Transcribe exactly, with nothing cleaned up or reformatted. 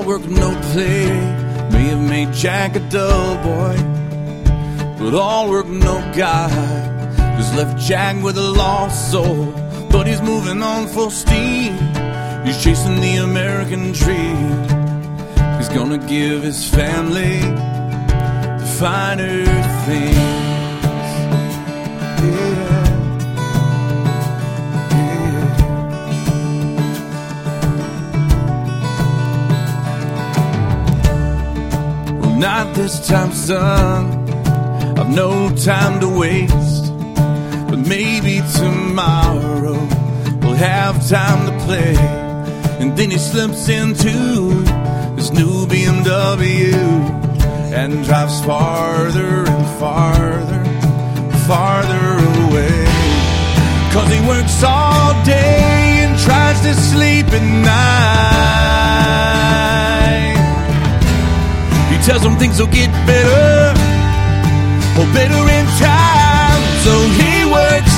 work, no play may have made Jack a dull boy, but all work, no guy has left Jack with a lost soul. But he's moving on full steam, he's chasing the American dream. He's gonna give his family the finer things. Yeah. Not this time, son, I've no time to waste. But maybe tomorrow we'll have time to play. And then he slips into his new B M W and drives farther and farther, farther away. Cause he works all day and tries to sleep at night. He tells them things will get better, or better in time. So he works